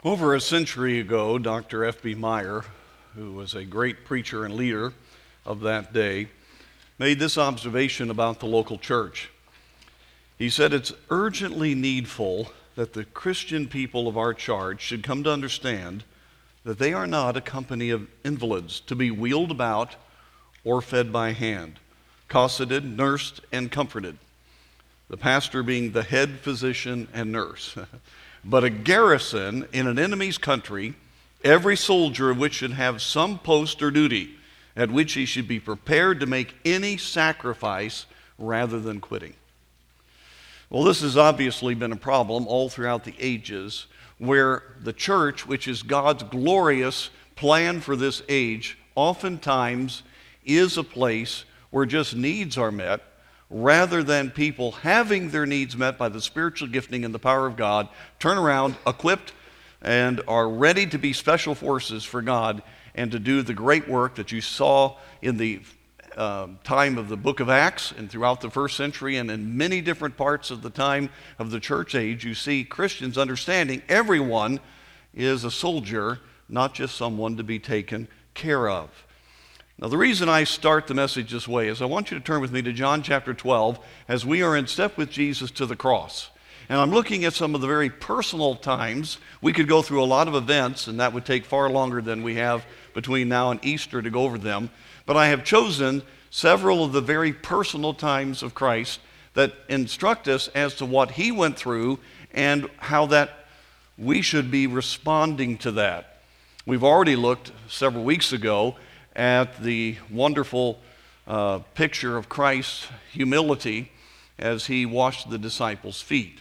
Over a century ago, Dr. F.B. Meyer, who was a great preacher and leader of that day, made this observation about the local church. He said, "It's urgently needful that the Christian people of our charge should come to understand that they are not a company of invalids to be wheeled about or fed by hand, cosseted, nursed, and comforted, the pastor being the head physician and nurse, but a garrison in an enemy's country, every soldier of which should have some post or duty at which he should be prepared to make any sacrifice rather than quitting." Well, this has obviously been a problem all throughout the ages, where the church, which is God's glorious plan for this age, oftentimes is a place where just needs are met, rather than people having their needs met by the spiritual gifting and the power of God, turn around, equipped, and are ready to be special forces for God and to do the great work that you saw in the time of the book of Acts and throughout the first century and in many different parts of the time of the church age. You see Christians understanding everyone is a soldier, not just someone to be taken care of. Now, the reason I start the message this way is I want you to turn with me to John chapter 12 as we are in step with Jesus to the cross. And I'm looking at some of the very personal times. We could go through a lot of events, and that would take far longer than we have between now and Easter to go over them. But I have chosen several of the very personal times of Christ that instruct us as to what he went through and how that we should be responding to that. We've already looked several weeks ago at the wonderful picture of Christ's humility as he washed the disciples' feet.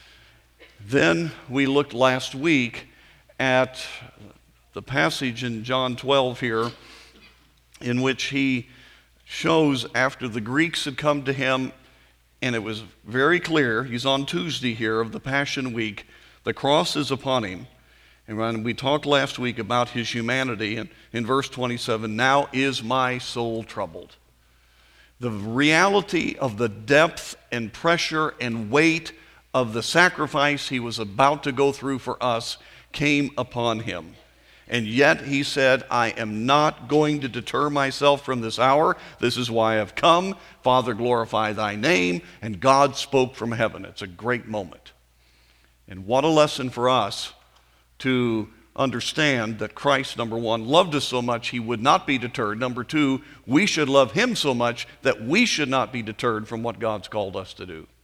Then we looked last week at the passage in John 12 here in which he shows after the Greeks had come to him, and it was very clear, he's on Tuesday here of the Passion Week, the cross is upon him. And we talked last week about his humanity, and in verse 27, "Now is my soul troubled." The reality of the depth and pressure and weight of the sacrifice he was about to go through for us came upon him. And yet he said, "I am not going to deter myself from this hour. This is why I've come. Father, glorify thy name." And God spoke from heaven. It's a great moment. And what a lesson for us to understand that Christ, number one, loved us so much he would not be deterred. Number two, we should love him so much that we should not be deterred from what God's called us to do.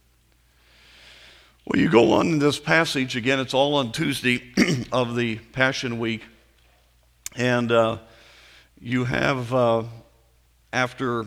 Well, you go on in this passage, again, it's all on Tuesday of the Passion Week. And you have, after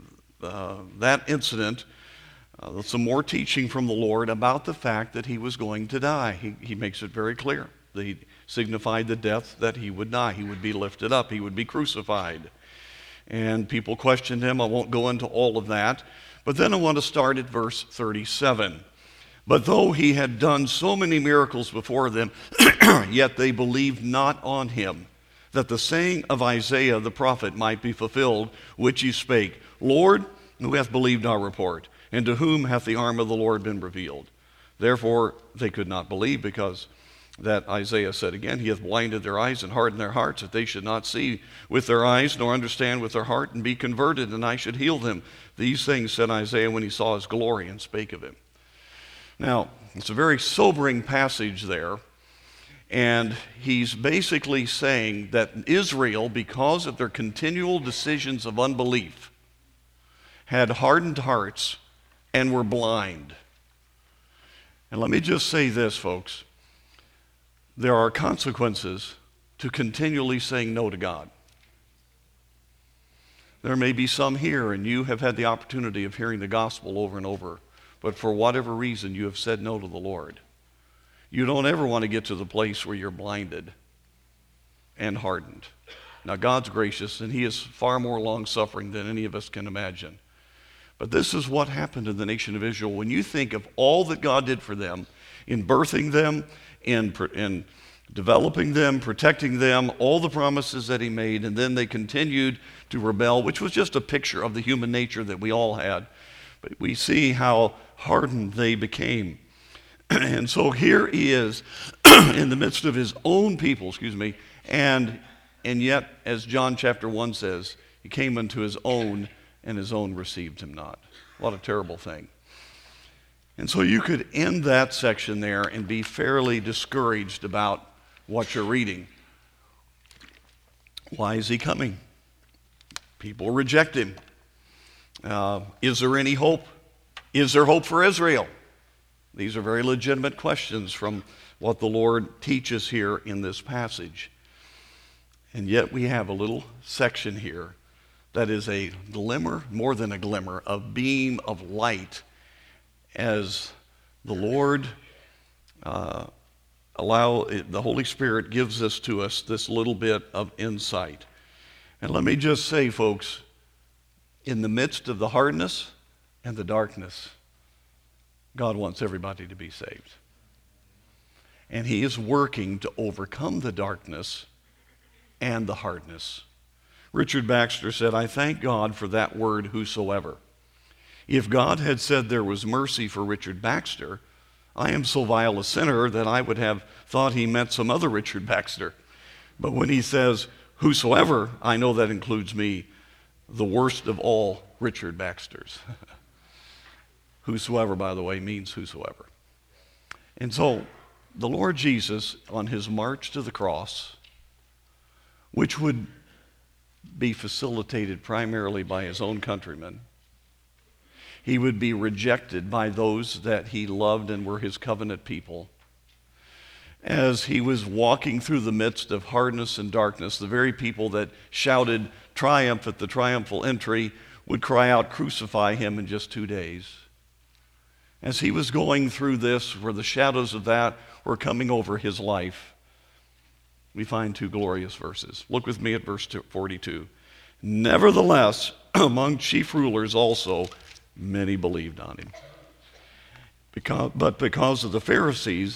that incident, some more teaching from the Lord about the fact that he was going to die. He makes it very clear. He signified the death that he would die. He would be lifted up. He would be crucified. And people questioned him. I won't go into all of that. But then I want to start at verse 37. "But though he had done so many miracles before them, yet they believed not on him, that the saying of Isaiah the prophet might be fulfilled, which he spake, Lord, who hath believed our report? And to whom hath the arm of the Lord been revealed? Therefore they could not believe, because that Isaiah said again, He hath blinded their eyes and hardened their hearts, that they should not see with their eyes, nor understand with their heart, and be converted, and I should heal them. These things said Isaiah when he saw his glory and spake of him." Now, it's a very sobering passage there, and he's basically saying that Israel, because of their continual decisions of unbelief, had hardened hearts and were blind. And let me just say this, folks. There are consequences to continually saying no to God. There may be some here, and you have had the opportunity of hearing the gospel over and over, but for whatever reason you have said no to the Lord. You don't ever want to get to the place where you're blinded and hardened. Now, God's gracious, and he is far more long-suffering than any of us can imagine. But this is what happened to the nation of Israel. When you think of all that God did for them, in birthing them, in developing them, protecting them, all the promises that he made, and then they continued to rebel, which was just a picture of the human nature that we all had. But we see how hardened they became. And so here he is in the midst of his own people, and yet, as John chapter 1 says, he came unto his own, and his own received him not. What a terrible thing. And so you could end that section there and be fairly discouraged about what you're reading. Why is he coming? People reject him. Is there any hope? Is there hope for Israel? These are very legitimate questions from what the Lord teaches here in this passage. And yet we have a little section here that is a glimmer, more than a glimmer, a beam of light as the Lord the Holy Spirit gives this to us, this little bit of insight. And let me just say, folks, in the midst of the hardness and the darkness, God wants everybody to be saved. And he is working to overcome the darkness and the hardness. Richard Baxter said, I thank God for that word, whosoever. If God had said there was mercy for Richard Baxter, I am so vile a sinner that I would have thought he meant some other Richard Baxter. But when he says, whosoever, I know that includes me, the worst of all Richard Baxters. Whosoever, by the way, means whosoever. And so, the Lord Jesus, on his march to the cross, which would be facilitated primarily by his own countrymen, he would be rejected by those that he loved and were his covenant people. As he was walking through the midst of hardness and darkness, the very people that shouted triumph at the triumphal entry would cry out, crucify him in just 2 days. As he was going through this, where the shadows of that were coming over his life, we find 2 glorious verses. Look with me at verse 42. Nevertheless, among chief rulers also, many believed on him. But because of the Pharisees,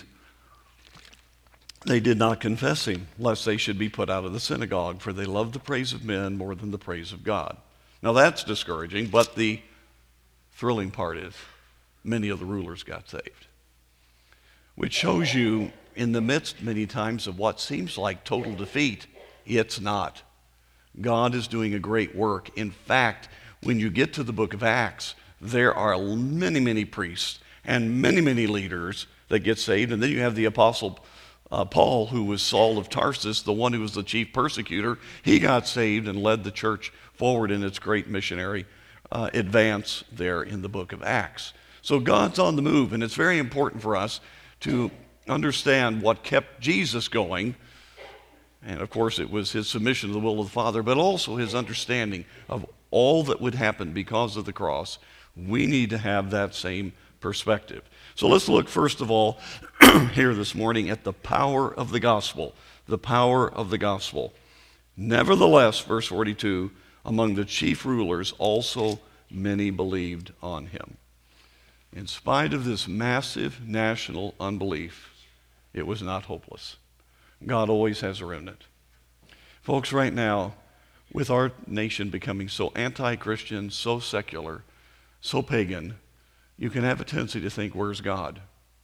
they did not confess him, lest they should be put out of the synagogue, for they loved the praise of men more than the praise of God. Now that's discouraging, but the thrilling part is many of the rulers got saved, which shows you in the midst many times of what seems like total defeat, it's not. God is doing a great work. In fact, when you get to the book of Acts, there are many, many priests and many, many leaders that get saved. And then you have the apostle Paul, who was Saul of Tarsus, the one who was the chief persecutor. He got saved and led the church forward in its great missionary advance there in the book of Acts. So God's on the move, and it's very important for us to understand what kept Jesus going. And of course, it was his submission to the will of the Father, but also his understanding of all that would happen because of the cross. We need to have that same perspective. So let's look first of all here this morning at the power of the gospel. The power of the gospel. Nevertheless, verse 42, among the chief rulers also many believed on him. In spite of this massive national unbelief, it was not hopeless. God always has a remnant. Folks, right now, with our nation becoming so anti-Christian, so secular, so pagan, you can have a tendency to think, where's God?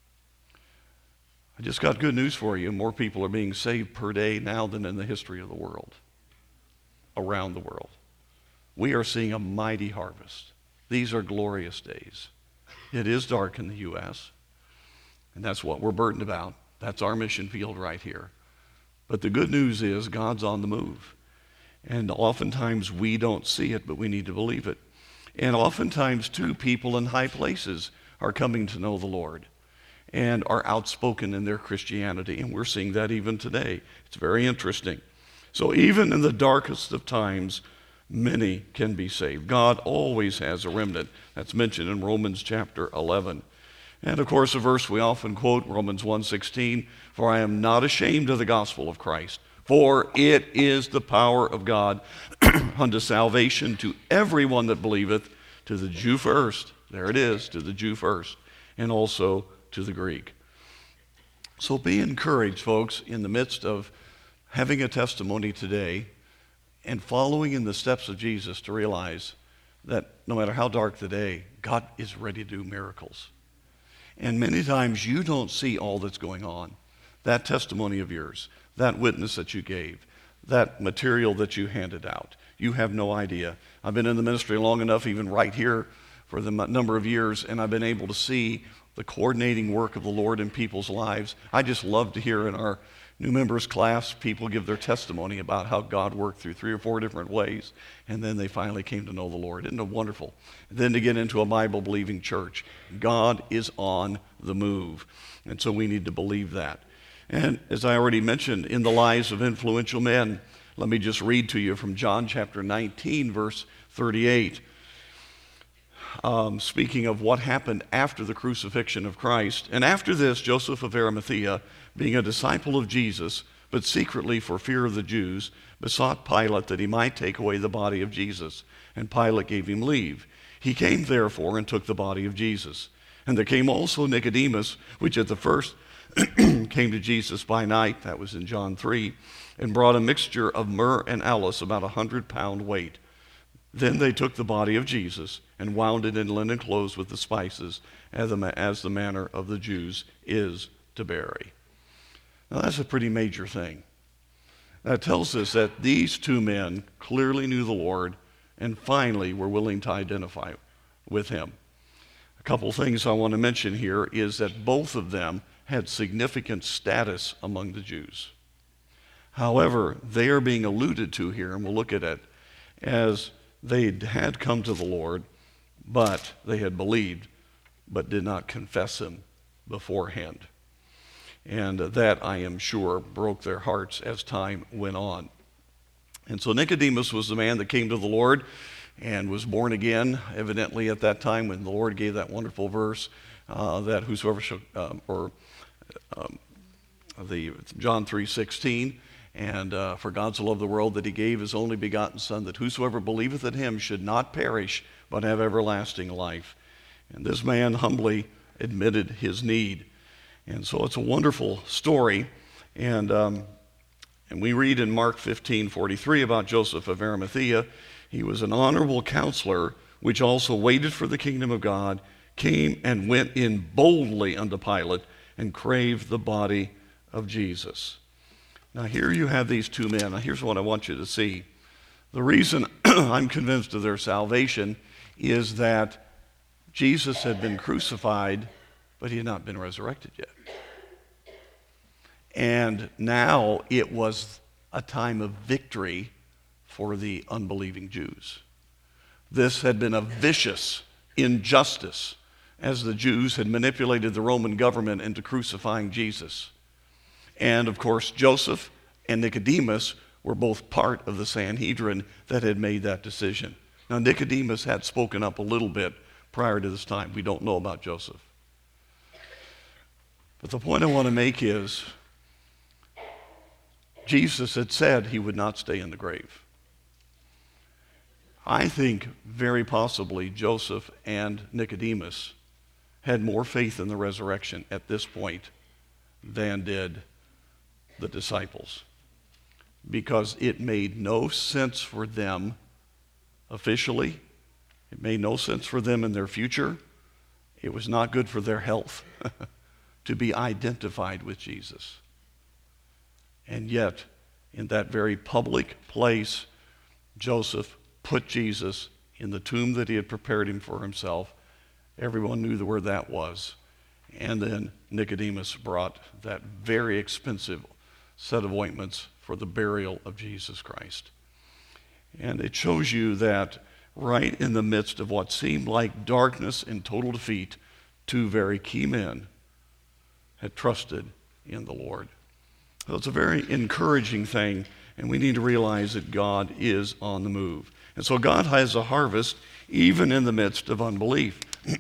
I just got good news for you. More people are being saved per day now than in the history of the world, around the world. We are seeing a mighty harvest. These are glorious days. It is dark in the U.S., and that's what we're burdened about. That's our mission field right here. But the good news is God's on the move. And oftentimes we don't see it, but we need to believe it. And oftentimes, too, people in high places are coming to know the Lord and are outspoken in their Christianity. And we're seeing that even today. It's very interesting. So even in the darkest of times, many can be saved. God always has a remnant. That's mentioned in Romans chapter 11. And of course, a verse we often quote, Romans 1:16, for I am not ashamed of the gospel of Christ, for it is the power of God unto salvation to everyone that believeth, to the Jew first, there it is, to the Jew first, and also to the Greek. So be encouraged, folks, in the midst of having a testimony today and following in the steps of Jesus, to realize that no matter how dark the day, God is ready to do miracles. And many times you don't see all that's going on. That testimony of yours, that witness that you gave, that material that you handed out, you have no idea. I've been in the ministry long enough, even right here, for the number of years, and I've been able to see the coordinating work of the Lord in people's lives. I just love to hear in our new members class people give their testimony about how God worked through 3 or 4 different ways, and then they finally came to know the Lord. Isn't it wonderful? And then to get into a Bible-believing church. God is on the move, and so we need to believe that. And as I already mentioned, in the lives of influential men, let me just read to you from John chapter 19, verse 38. Speaking of what happened after the crucifixion of Christ. And after this, Joseph of Arimathea, being a disciple of Jesus, but secretly for fear of the Jews, besought Pilate that he might take away the body of Jesus. And Pilate gave him leave. He came therefore and took the body of Jesus. And there came also Nicodemus, which at the first came to Jesus by night, that was in John 3, and brought a mixture of myrrh and aloes, about 100-pound weight. Then they took the body of Jesus and wound it in linen clothes with the spices, as the manner of the Jews is to bury. Now that's a pretty major thing. That tells us that these 2 men clearly knew the Lord and finally were willing to identify with him. A couple things I want to mention here is that both of them had significant status among the Jews. However, they are being alluded to here, and we'll look at it, as they had come to the Lord, but they had believed, but did not confess him beforehand. And that, I am sure, broke their hearts as time went on. And so Nicodemus was the man that came to the Lord and was born again, evidently at that time when the Lord gave that wonderful verse that whosoever shall, John 3:16, and for God so loved the world that he gave his only begotten Son, that whosoever believeth in him should not perish, but have everlasting life. And this man humbly admitted his need. And so it's a wonderful story. And we read in Mark 15:43 about Joseph of Arimathea. He was an honorable counselor, which also waited for the kingdom of God, came and went in boldly unto Pilate, and craved the body of Jesus. Now here you have these 2 men. Now here's what I want you to see. The reason I'm convinced of their salvation is that Jesus had been crucified, but he had not been resurrected yet. And now it was a time of victory for the unbelieving Jews. This had been a vicious injustice, as the Jews had manipulated the Roman government into crucifying Jesus. And of course, Joseph and Nicodemus were both part of the Sanhedrin that had made that decision. Now, Nicodemus had spoken up a little bit prior to this time. We don't know about Joseph. But the point I want to make is, Jesus had said he would not stay in the grave. I think very possibly Joseph and Nicodemus had more faith in the resurrection at this point than did the disciples, because it made no sense for them officially. It made no sense for them in their future. It was not good for their health to be identified with Jesus. And yet, in that very public place, Joseph put Jesus in the tomb that he had prepared him for himself. Everyone knew where that was. And then Nicodemus brought that very expensive set of ointments for the burial of Jesus Christ. And it shows you that right in the midst of what seemed like darkness and total defeat, 2 very key men had trusted in the Lord. So it's a very encouraging thing, and we need to realize that God is on the move. And so God has a harvest even in the midst of unbelief.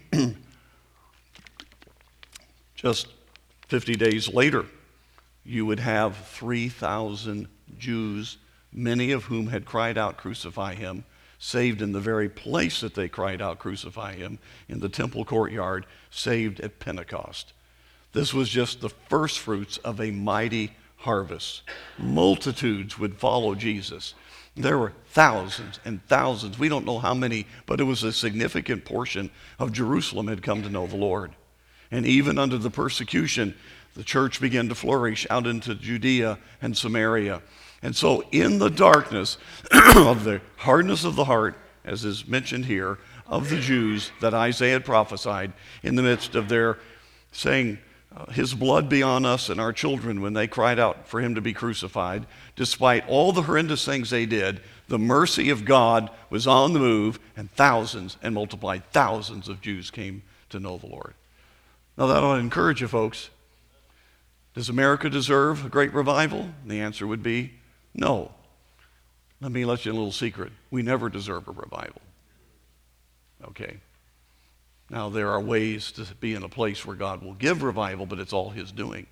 Just 50 days later, you would have 3,000 Jews, many of whom had cried out, "Crucify him," saved in the very place that they cried out, "Crucify him," in the temple courtyard, saved at Pentecost. This was just the first fruits of a mighty harvest. Multitudes would follow Jesus. There were thousands and thousands. We don't know how many, but it was a significant portion of Jerusalem had come to know the Lord. And even under the persecution, the church began to flourish out into Judea and Samaria. And so in the darkness of the hardness of the heart, as is mentioned here, of the Jews that Isaiah had prophesied, in the midst of their saying, his blood be on us and our children, when they cried out for him to be crucified, despite all the horrendous things they did, the mercy of God was on the move, and thousands and multiplied thousands of Jews came to know the Lord. Now that ought to encourage you folks. Does America deserve a great revival? And the answer would be no. Let me let you in a little secret. We never deserve a revival. Okay. Now, there are ways to be in a place where God will give revival, but it's all his doing.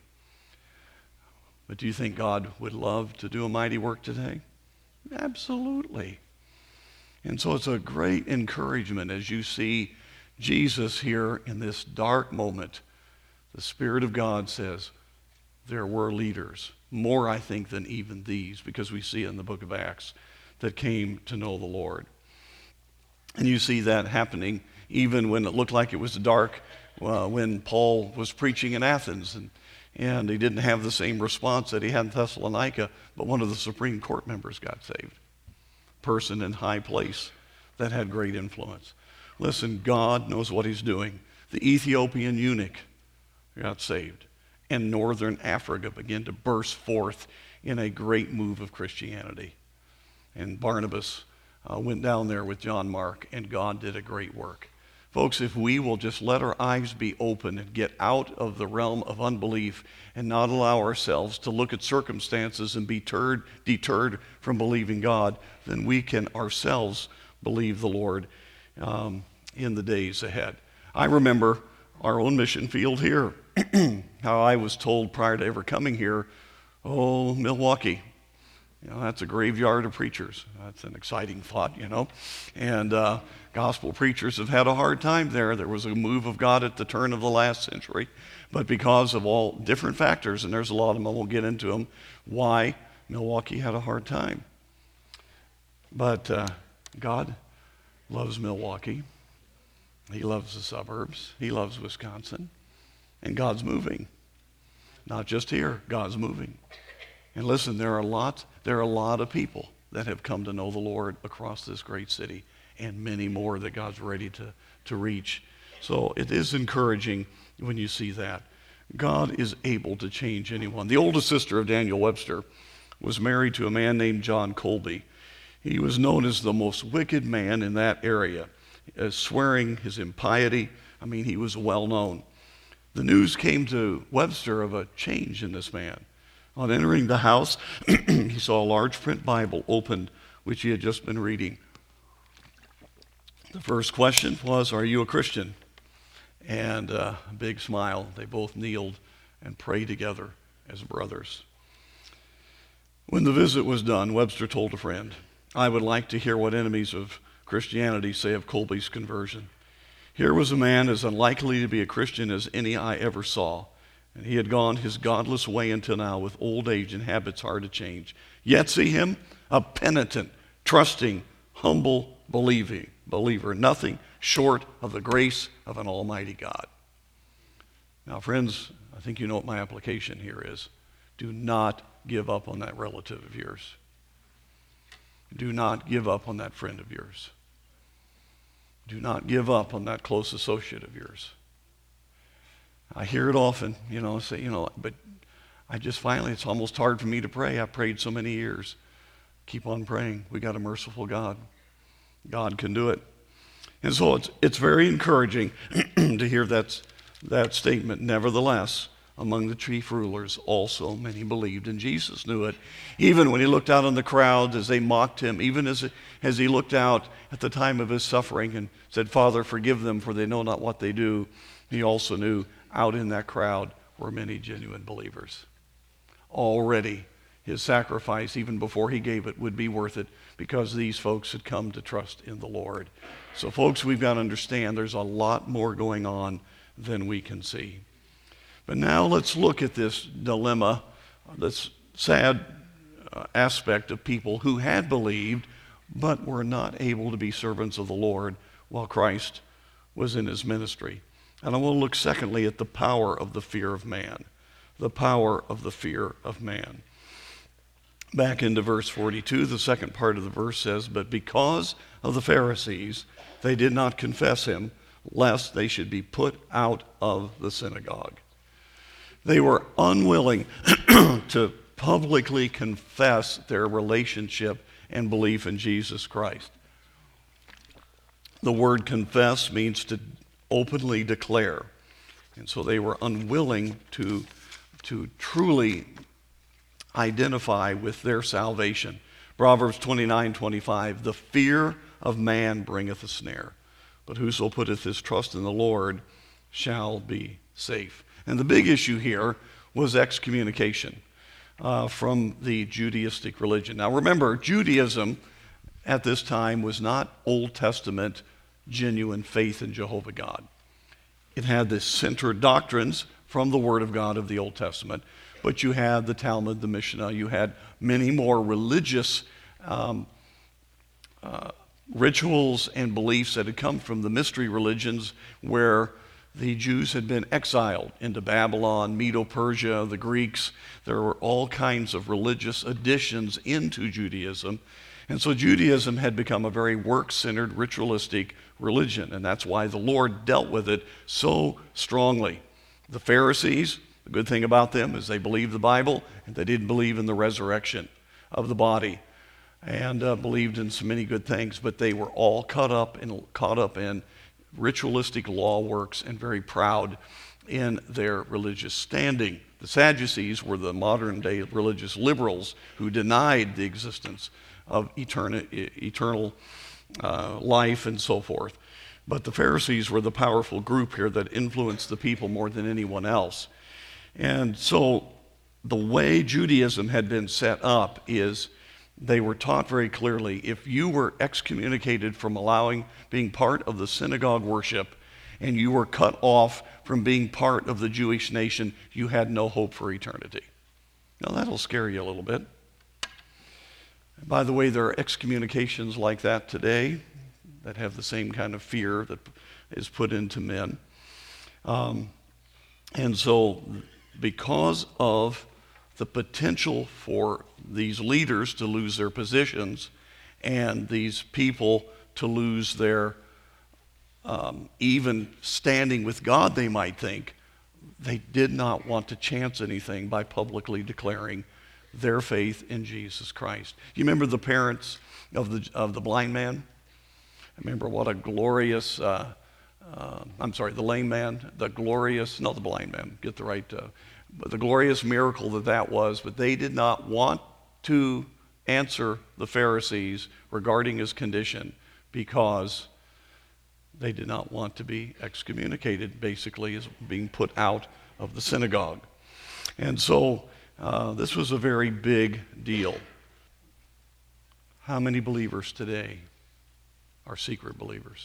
But do you think God would love to do a mighty work today? Absolutely. And so it's a great encouragement as you see Jesus here in this dark moment. The Spirit of God says there were leaders, more I think than even these, because we see in the book of Acts, that came to know the Lord. And you see that happening even when it looked like it was dark, when Paul was preaching in Athens, and he didn't have the same response that he had in Thessalonica, but one of the Supreme Court members got saved. Person in high place that had great influence. Listen, God knows what he's doing. The Ethiopian eunuch got saved, and northern Africa began to burst forth in a great move of Christianity. And Barnabas went down there with John Mark, and God did a great work. Folks, if we will just let our eyes be open and get out of the realm of unbelief and not allow ourselves to look at circumstances and be deterred from believing God, then we can ourselves believe the Lord in the days ahead. I remember our own mission field here, how I was told prior to ever coming here, oh, Milwaukee, that's a graveyard of preachers. That's an exciting thought, And gospel preachers have had a hard time there. There was a move of God at the turn of the last century. But because of all different factors, and there's a lot of them, I won't get into them, why Milwaukee had a hard time. But God loves Milwaukee. He loves the suburbs. He loves Wisconsin. And God's moving. Not just here, God's moving. And listen, there are a lot of people that have come to know the Lord across this great city, and many more that God's ready to reach. So it is encouraging when you see that. God is able to change anyone. The oldest sister of Daniel Webster was married to a man named John Colby. He was known as the most wicked man in that area, swearing his impiety. He was well known. The news came to Webster of a change in this man. On entering the house, he saw a large print Bible opened, which he had just been reading. The first question was, "Are you a Christian?" And a big smile. They both kneeled and prayed together as brothers. When the visit was done, Webster told a friend, "I would like to hear what enemies of Christianity say of Colby's conversion. Here was a man as unlikely to be a Christian as any I ever saw. And he had gone his godless way until now with old age and habits hard to change. Yet see him, a penitent, trusting, humble believer, nothing short of the grace of an almighty God." Now, friends, I think you know what my application here is. Do not give up on that relative of yours. Do not give up on that friend of yours. Do not give up on that close associate of yours. I hear it often, say, but I just finally, it's almost hard for me to pray. I've prayed so many years. Keep on praying. We got a merciful God. God can do it. And so it's very encouraging to hear that statement. Nevertheless, among the chief rulers also many believed, and Jesus knew it. Even when he looked out on the crowd as they mocked him, even as he looked out at the time of his suffering and said, "Father, forgive them, for they know not what they do," he also knew out in that crowd were many genuine believers. Already his sacrifice, even before he gave it, would be worth it because these folks had come to trust in the Lord. So folks, we've got to understand there's a lot more going on than we can see. But now let's look at this dilemma, this sad aspect of people who had believed but were not able to be servants of the Lord while Christ was in his ministry. And I want to look secondly at the power of the fear of man. The power of the fear of man. Back into verse 42, the second part of the verse says, "But because of the Pharisees, they did not confess him, lest they should be put out of the synagogue." They were unwilling to publicly confess their relationship and belief in Jesus Christ. The word confess means to openly declare. And so they were unwilling to truly identify with their salvation. Proverbs 29:25, "The fear of man bringeth a snare, but whoso putteth his trust in the Lord shall be safe." And the big issue here was excommunication from the Judaistic religion. Now remember, Judaism at this time was not Old Testament genuine faith in Jehovah God. It had the centered doctrines from the Word of God of the Old Testament, but you had the Talmud, the Mishnah, you had many more religious rituals and beliefs that had come from the mystery religions where the Jews had been exiled into Babylon, Medo-Persia, the Greeks. There were all kinds of religious additions into Judaism. And so Judaism had become a very work-centered, ritualistic religion, and that's why the Lord dealt with it so strongly. The Pharisees, the good thing about them is they believed the Bible, and they didn't believe in the resurrection of the body, and believed in so many good things, but they were all caught up in ritualistic law works and very proud in their religious standing. The Sadducees were the modern-day religious liberals who denied the existence of eternal life and so forth. But the Pharisees were the powerful group here that influenced the people more than anyone else. And so the way Judaism had been set up is they were taught very clearly, if you were excommunicated from being part of the synagogue worship, and you were cut off from being part of the Jewish nation, you had no hope for eternity. Now that'll scare you a little bit. By the way, there are excommunications like that today that have the same kind of fear that is put into men. And so because of the potential for these leaders to lose their positions and these people to lose their even standing with God, they might think, they did not want to chance anything by publicly declaring their faith in Jesus Christ. You remember the parents of the blind man? I remember what a glorious, the lame man, the blind man, get the right, but the glorious miracle that was, but they did not want to answer the Pharisees regarding his condition because they did not want to be excommunicated, basically, as being put out of the synagogue. And so this was a very big deal. How many believers today are secret believers?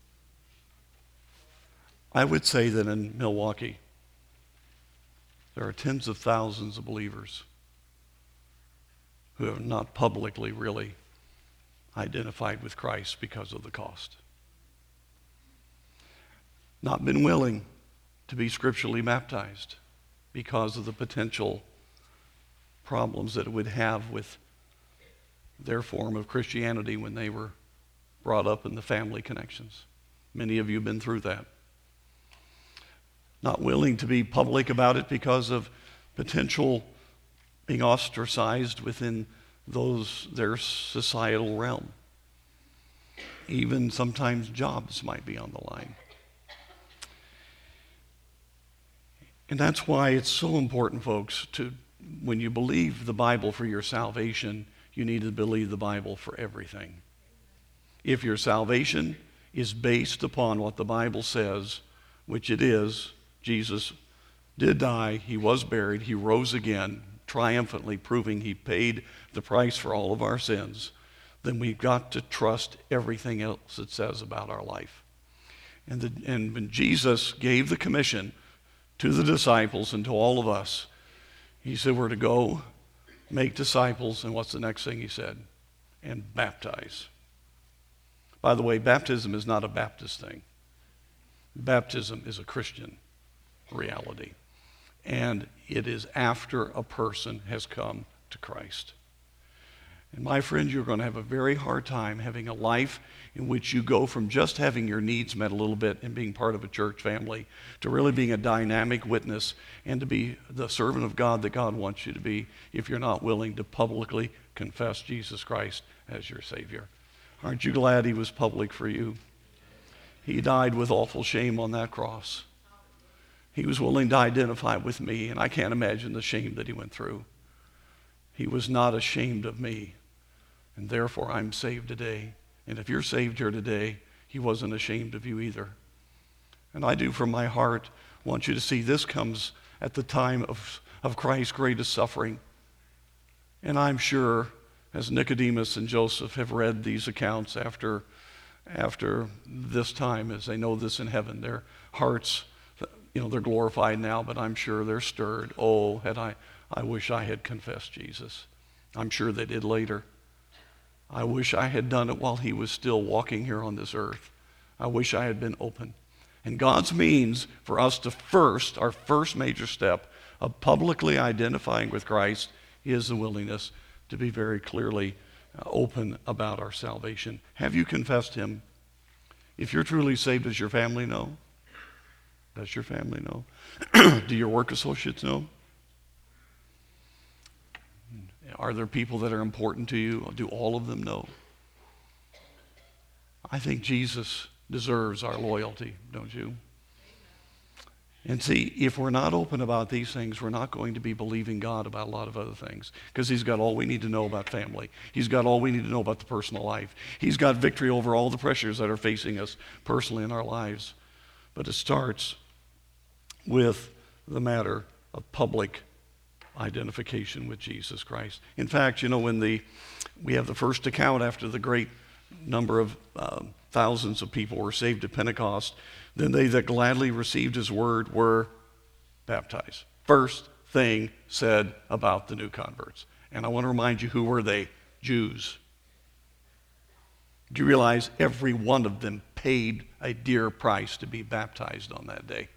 I would say that in Milwaukee, there are tens of thousands of believers who have not publicly really identified with Christ because of the cost. Not been willing to be scripturally baptized because of the potential problems that it would have with their form of Christianity when they were brought up in the family connections. Many of you have been through that. Not willing to be public about it because of potential being ostracized within their societal realm. Even sometimes jobs might be on the line. And that's why it's so important, folks, when you believe the Bible for your salvation, you need to believe the Bible for everything. If your salvation is based upon what the Bible says, which it is, Jesus did die, he was buried, he rose again, triumphantly proving he paid the price for all of our sins, then we've got to trust everything else it says about our life. And when Jesus gave the commission to the disciples and to all of us, he said we're to go make disciples, and what's the next thing he said? And baptize. By the way, baptism is not a Baptist thing. Baptism is a Christian reality. And it is after a person has come to Christ. And my friend, you're going to have a very hard time having a life in which you go from just having your needs met a little bit and being part of a church family to really being a dynamic witness and to be the servant of God that God wants you to be if you're not willing to publicly confess Jesus Christ as your Savior. Aren't you glad he was public for you? He died with awful shame on that cross. He was willing to identify with me, and I can't imagine the shame that he went through. He was not ashamed of me, and therefore I'm saved today. And if you're saved here today, he wasn't ashamed of you either. And I do from my heart want you to see this comes at the time of Christ's greatest suffering. And I'm sure as Nicodemus and Joseph have read these accounts after this time, as they know this in heaven, their hearts, they're glorified now, but I'm sure they're stirred. Oh, I wish I had confessed Jesus. I'm sure they did later. I wish I had done it while he was still walking here on this earth. I wish I had been open. And God's means for us to our first major step of publicly identifying with Christ is the willingness to be very clearly open about our salvation. Have you confessed him? If you're truly saved, does your family know? Does your family know? Do your work associates know? Are there people that are important to you? Do all of them know? I think Jesus deserves our loyalty, don't you? And see, if we're not open about these things, we're not going to be believing God about a lot of other things, because he's got all we need to know about family. He's got all we need to know about the personal life. He's got victory over all the pressures that are facing us personally in our lives. But it starts with the matter of public identification with Jesus Christ. In fact, when we have the first account after the great number of thousands of people were saved at Pentecost, then they that gladly received his word were baptized. First thing said about the new converts. And I want to remind you, who were they? Jews. Do you realize every one of them paid a dear price to be baptized on that day?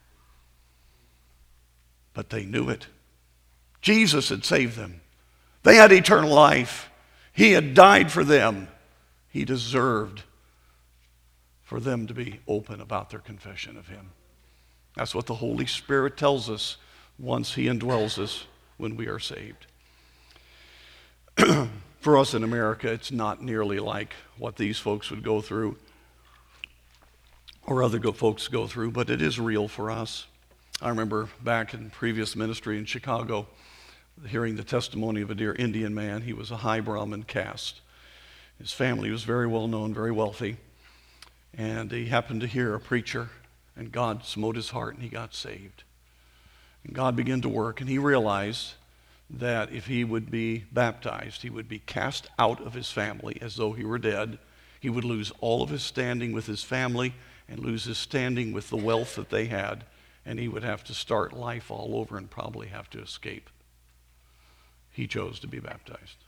But they knew it. Jesus had saved them. They had eternal life. He had died for them. He deserved for them to be open about their confession of him. That's what the Holy Spirit tells us once he indwells us when we are saved. For us in America, it's not nearly like what these folks would go through or other folks go through, but it is real for us. I remember back in previous ministry in Chicago, hearing the testimony of a dear Indian man. He was a high Brahmin caste. His family was very well known, very wealthy. And he happened to hear a preacher, and God smote his heart, and he got saved. And God began to work, and he realized that if he would be baptized, he would be cast out of his family as though he were dead. He would lose all of his standing with his family and lose his standing with the wealth that they had, and he would have to start life all over and probably have to escape. He chose to be baptized.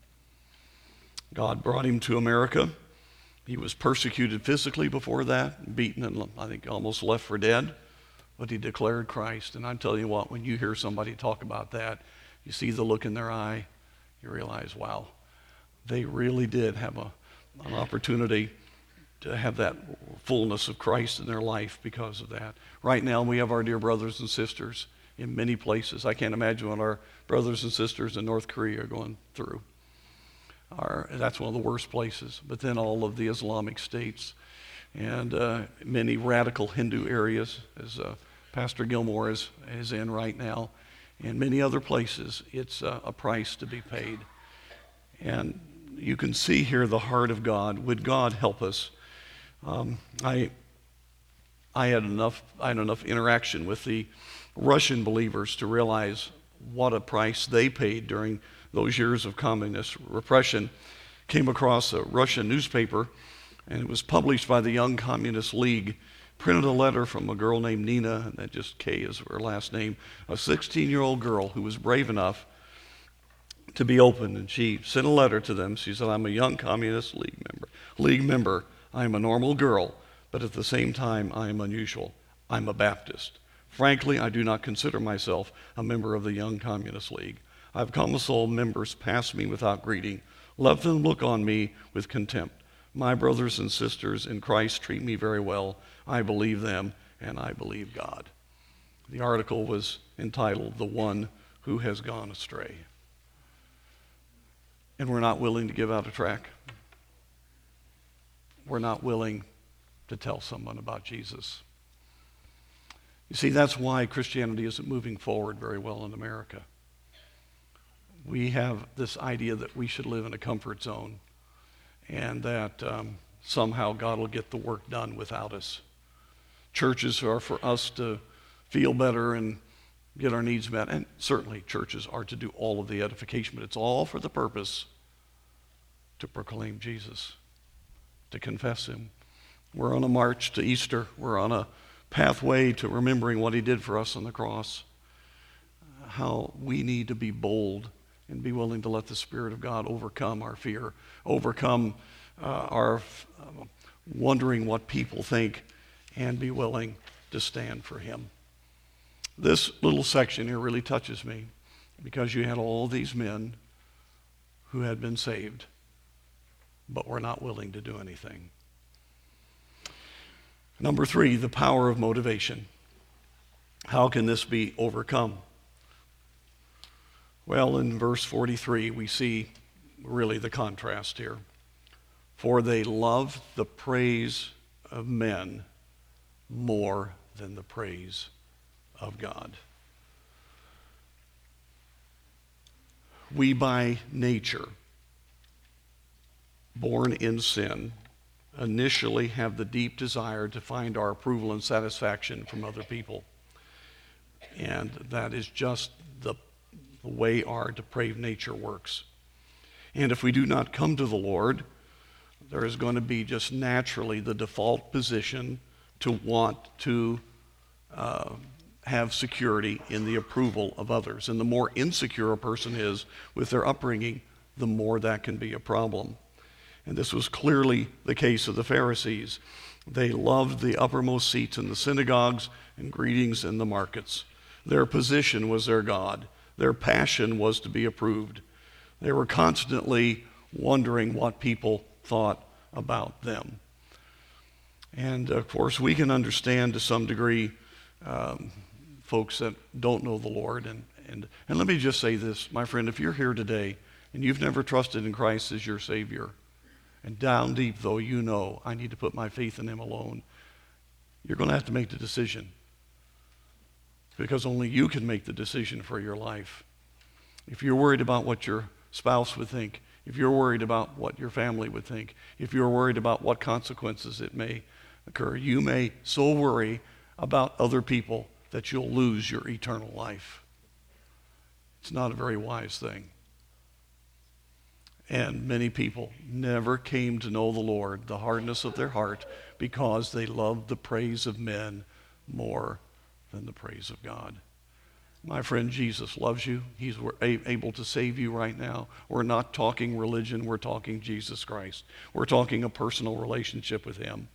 God brought him to America. He was persecuted physically before that, beaten and I think almost left for dead, but he declared Christ. And I'm telling you what, when you hear somebody talk about that, you see the look in their eye, you realize, wow, they really did have an opportunity to have that fullness of Christ in their life because of that. Right now, we have our dear brothers and sisters in many places. I can't imagine what our brothers and sisters in North Korea are going through. That's one of the worst places. But then all of the Islamic states and many radical Hindu areas, as Pastor Gilmore is in right now, and many other places, it's a price to be paid. And you can see here the heart of God. Would God help us? I had enough interaction with the Russian believers to realize what a price they paid during those years of communist repression. Came across a Russian newspaper, and it was published by the Young Communist League. Printed a letter from a girl named Nina, and that just K is her last name, a 16-year-old girl who was brave enough to be open, and she sent a letter to them. She said, I'm a Young Communist League member. I am a normal girl, but at the same time, I am unusual. I'm a Baptist. Frankly, I do not consider myself a member of the Young Communist League. I've come and saw members pass me without greeting. Let them look on me with contempt. My brothers and sisters in Christ treat me very well. I believe them, and I believe God. The article was entitled, "The One Who Has Gone Astray." And we're not willing to give out a tract. We're not willing to tell someone about Jesus. You see, that's why Christianity isn't moving forward very well in America. We have this idea that we should live in a comfort zone and that somehow God will get the work done without us. Churches are for us to feel better and get our needs met, and certainly churches are to do all of the edification, but it's all for the purpose to proclaim Jesus, to confess him. We're on a march to Easter. We're on a pathway to remembering what he did for us on the cross. How we need to be bold and be willing to let the Spirit of God overcome our fear, overcome our wondering what people think, and be willing to stand for him. This little section here really touches me because you had all these men who had been saved but were not willing to do anything. Number 3, the power of motivation. How can this be overcome? Well, in verse 43, we see really the contrast here. For they love the praise of men more than the praise of God. We by nature, born in sin, initially have the deep desire to find our approval and satisfaction from other people. And that is just the way our depraved nature works. And if we do not come to the Lord, there is going to be just naturally the default position to want to have security in the approval of others. And the more insecure a person is with their upbringing, the more that can be a problem. And this was clearly the case of the Pharisees. They loved the uppermost seats in the synagogues and greetings in the markets. Their position was their God. Their passion was to be approved. They were constantly wondering what people thought about them. And of course, we can understand to some degree folks that don't know the Lord. And let me just say this, my friend, if you're here today and you've never trusted in Christ as your Savior, and down deep though you know I need to put my faith in him alone, you're going to have to make the decision. Because only you can make the decision for your life. If you're worried about what your spouse would think, if you're worried about what your family would think, if you're worried about what consequences it may occur, you may so worry about other people that you'll lose your eternal life. It's not a very wise thing. And many people never came to know the Lord, the hardness of their heart, because they loved the praise of men more than the praise of God. My friend, Jesus loves you. He's able to save you right now. We're not talking religion. We're talking Jesus Christ. We're talking a personal relationship with him.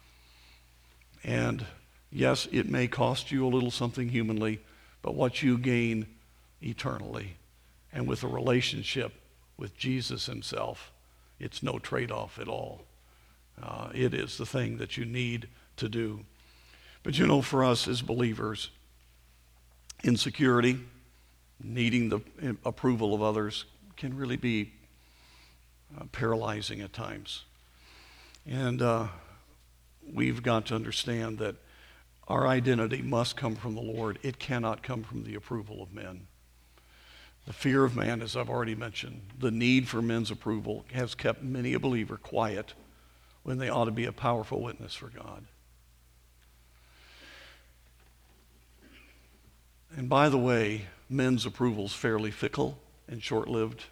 And yes, it may cost you a little something humanly, but what you gain eternally and with a relationship with Jesus himself, it's no trade-off at all. It is the thing that you need to do. But you know, for us as believers, insecurity, needing the approval of others can really be paralyzing at times. And we've got to understand that our identity must come from the Lord. It cannot come from the approval of men. The fear of man, as I've already mentioned, the need for men's approval has kept many a believer quiet when they ought to be a powerful witness for God. And by the way, men's approval is fairly fickle and short-lived.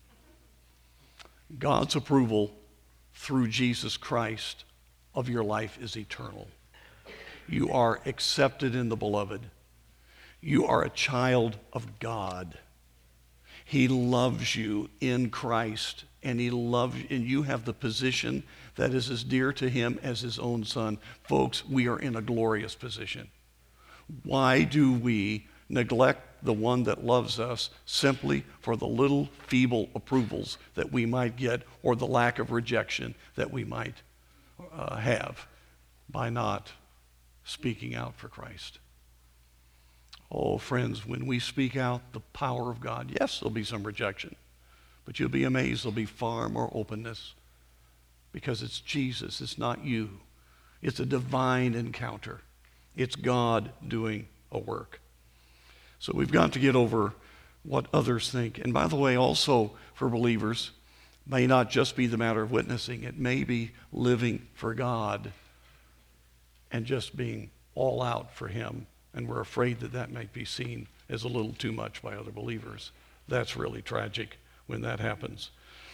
God's approval through Jesus Christ of your life is eternal. You are accepted in the beloved. You are a child of God. He loves you in Christ, and and you have the position that is as dear to him as his own son. Folks, we are in a glorious position. Why do we neglect the one that loves us simply for the little feeble approvals that we might get, or the lack of rejection that we might have by not speaking out for Christ? Oh, friends, when we speak out the power of God, yes, there'll be some rejection, but you'll be amazed there'll be far more openness, because it's Jesus, it's not you. It's a divine encounter. It's God doing a work. So we've got to get over what others think. And by the way, also for believers, may not just be the matter of witnessing. It may be living for God and just being all out for him. And we're afraid that that might be seen as a little too much by other believers. That's really tragic when that happens.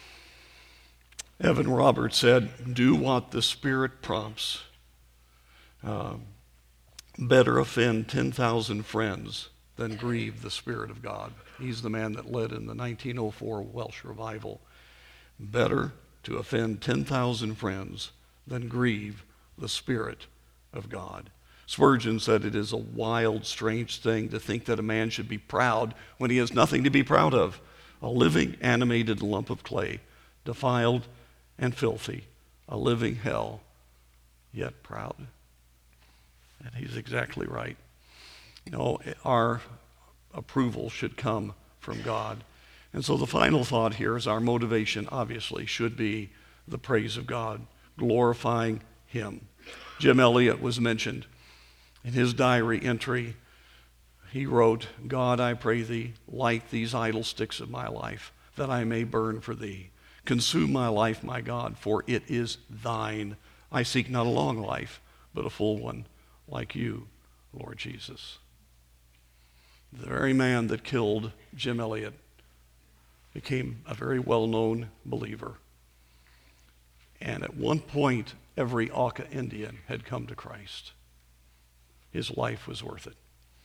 Evan Roberts said, "Do what the Spirit prompts. Better offend 10,000 friends than grieve the Spirit of God." He's the man that led in the 1904 Welsh revival. Better to offend 10,000 friends than grieve the Spirit of God. Spurgeon said, "It is a wild, strange thing to think that a man should be proud when he has nothing to be proud of. A living, animated lump of clay, defiled and filthy, a living hell, yet proud." And he's exactly right. You know, our approval should come from God. And so the final thought here is our motivation, obviously, should be the praise of God, glorifying him. Jim Elliot was mentioned. In his diary entry, he wrote, "God, I pray thee, light these idle sticks of my life, that I may burn for thee. Consume my life, my God, for it is thine. I seek not a long life, but a full one, like you, Lord Jesus." The very man that killed Jim Elliot became a very well-known believer. And at one point, every Auca Indian had come to Christ. His life was worth it.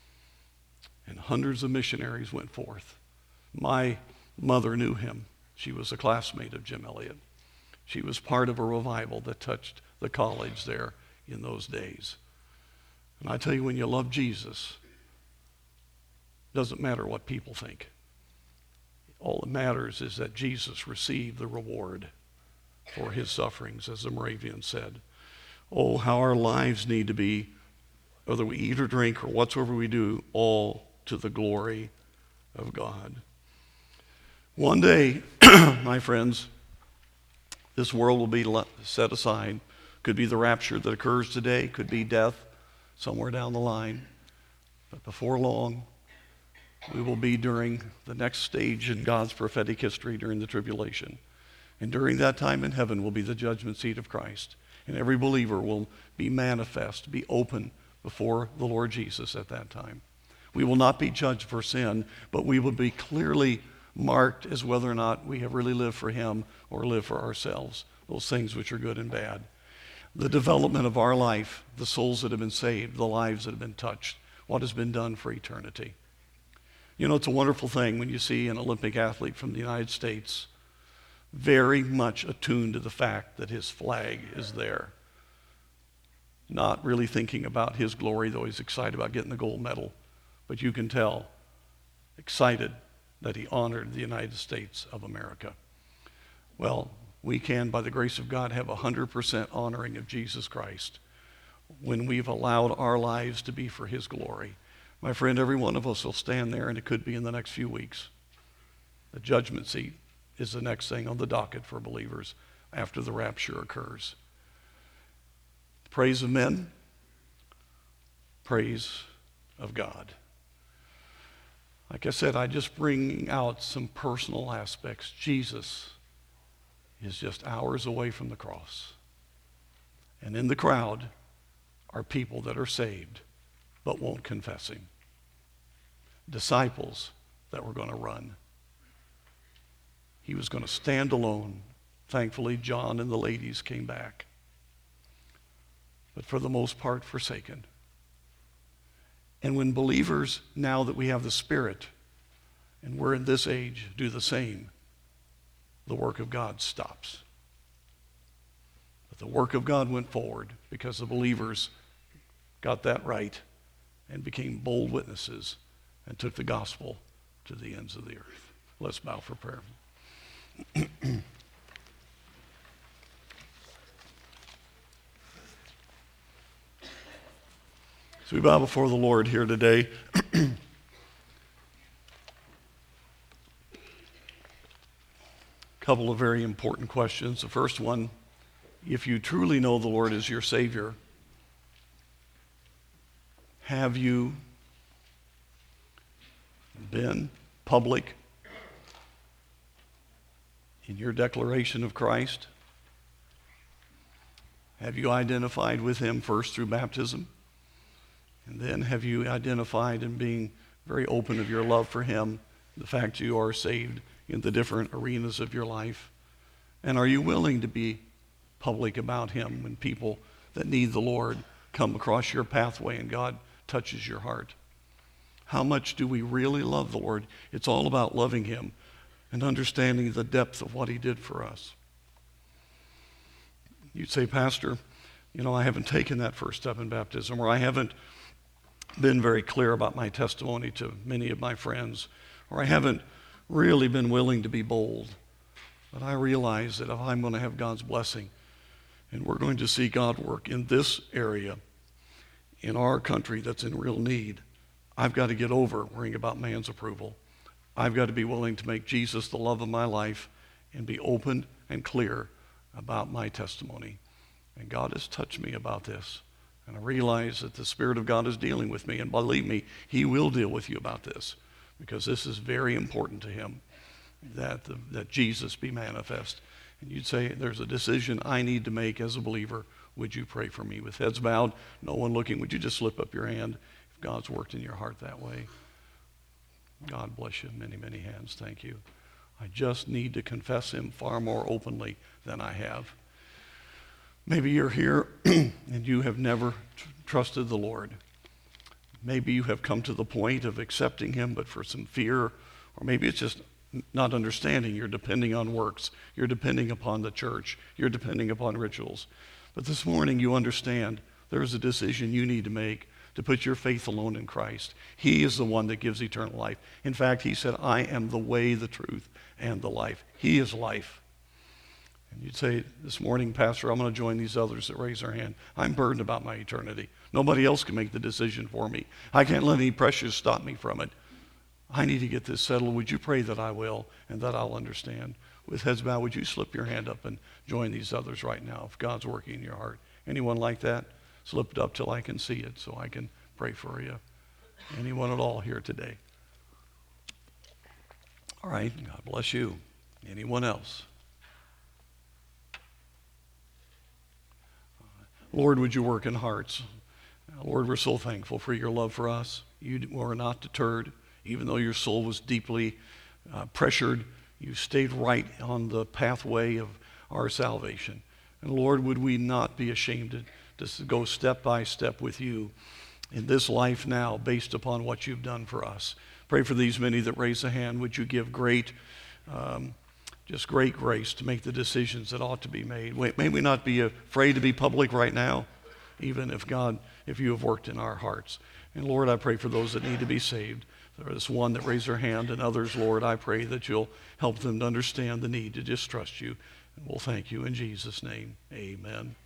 And hundreds of missionaries went forth. My mother knew him. She was a classmate of Jim Elliot. She was part of a revival that touched the college there in those days. And I tell you, when you love Jesus, it doesn't matter what people think. All that matters is that Jesus received the reward for his sufferings, as the Moravian said. Oh, how our lives need to be, whether we eat or drink or whatsoever we do, all to the glory of God. One day, my friends, this world will be set aside. Could be the rapture that occurs today, could be death somewhere down the line. But before long, we will be during the next stage in God's prophetic history during the tribulation. And during that time in heaven will be the judgment seat of Christ. And every believer will be manifest, be open before the Lord Jesus at that time. We will not be judged for sin, but we will be clearly marked as whether or not we have really lived for him or lived for ourselves, those things which are good and bad. The development of our life, the souls that have been saved, the lives that have been touched, what has been done for eternity. You know, it's a wonderful thing when you see an Olympic athlete from the United States very much attuned to the fact that his flag is there. Not really thinking about his glory, though he's excited about getting the gold medal. But you can tell, excited that he honored the United States of America. Well, we can, by the grace of God, have 100% honoring of Jesus Christ when we've allowed our lives to be for his glory. My friend, every one of us will stand there, and it could be in the next few weeks. The judgment seat is the next thing on the docket for believers after the rapture occurs. Praise of men, praise of God. Like I said, I just bring out some personal aspects. Jesus is just hours away from the cross. And in the crowd are people that are saved but won't confess him. Disciples that were going to run. He was going to stand alone. Thankfully, John and the ladies came back. But for the most part, forsaken. And when believers, now that we have the Spirit, and we're in this age, do the same, the work of God stops. But the work of God went forward because the believers got that right and became bold witnesses and took the gospel to the ends of the earth. Let's bow for prayer. So we bow before the Lord here today. Couple of very important questions. The first one, if you truly know the Lord as your Savior, have you been public in your declaration of Christ? Have you identified with him first through baptism? And then have you identified in being very open of your love for him, the fact you are saved in the different arenas of your life? And are you willing to be public about him when people that need the Lord come across your pathway and God touches your heart? How much do we really love the Lord? It's all about loving him and understanding the depth of what he did for us. You'd say, Pastor, I haven't taken that first step in baptism, or I haven't been very clear about my testimony to many of my friends, or I haven't really been willing to be bold. But I realize that if I'm going to have God's blessing and we're going to see God work in this area, in our country that's in real need, I've got to get over worrying about man's approval. I've got to be willing to make Jesus the love of my life and be open and clear about my testimony. And God has touched me about this. And I realize that the Spirit of God is dealing with me. And believe me, he will deal with you about this, because this is very important to him, that Jesus be manifest. And you'd say, there's a decision I need to make as a believer. Would you pray for me? With heads bowed, no one looking, would you just slip up your hand if God's worked in your heart that way? God bless you. Many, many hands. Thank you. I just need to confess him far more openly than I have. Maybe you're here and you have never trusted the Lord. Maybe you have come to the point of accepting him, but for some fear, or maybe it's just not understanding. You're depending on works. You're depending upon the church. You're depending upon rituals. But this morning you understand there is a decision you need to make to put your faith alone in Christ. He is the one that gives eternal life. In fact, he said, I am the way, the truth, and the life. He is life. And you'd say, this morning, Pastor, I'm going to join these others that raise their hand. I'm burdened about my eternity. Nobody else can make the decision for me. I can't let any pressures stop me from it. I need to get this settled. Would you pray that I will and that I'll understand? With heads bowed, would you slip your hand up and join these others right now if God's working in your heart? Anyone like that? Slip it up till I can see it so I can pray for you. Anyone at all here today? All right, God bless you. Anyone else? Lord, would you work in hearts? Lord, we're so thankful for your love for us. You were not deterred. Even though your soul was deeply pressured, you stayed right on the pathway of our salvation. And Lord, would we not be ashamed to go step by step with you in this life now based upon what you've done for us. Pray for these many that raise a hand. Would you give great grace to make the decisions that ought to be made. May we not be afraid to be public right now, even if you have worked in our hearts. And Lord, I pray for those that need to be saved. There is one that raised their hand, and others, Lord, I pray that you'll help them to understand the need to just trust you. And we'll thank you in Jesus' name. Amen.